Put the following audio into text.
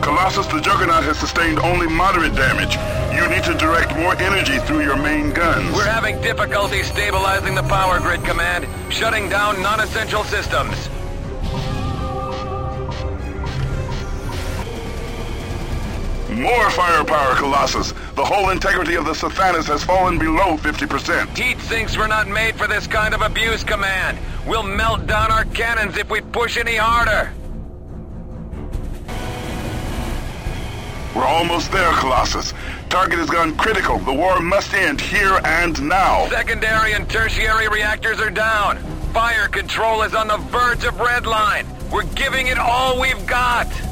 Colossus, the Juggernaut has sustained only moderate damage. You need to direct more energy through your main guns. We're having difficulty stabilizing the power grid, Command. Shutting down non-essential systems. More firepower, Colossus. The whole integrity of the Sathanas has fallen below 50%. Heat thinks we're not made for this kind of abuse, Command. We'll melt down our cannons if we push any harder. We're almost there, Colossus. Target has gone critical. The war must end here and now. Secondary and tertiary reactors are down. Fire control is on the verge of redline. We're giving it all we've got.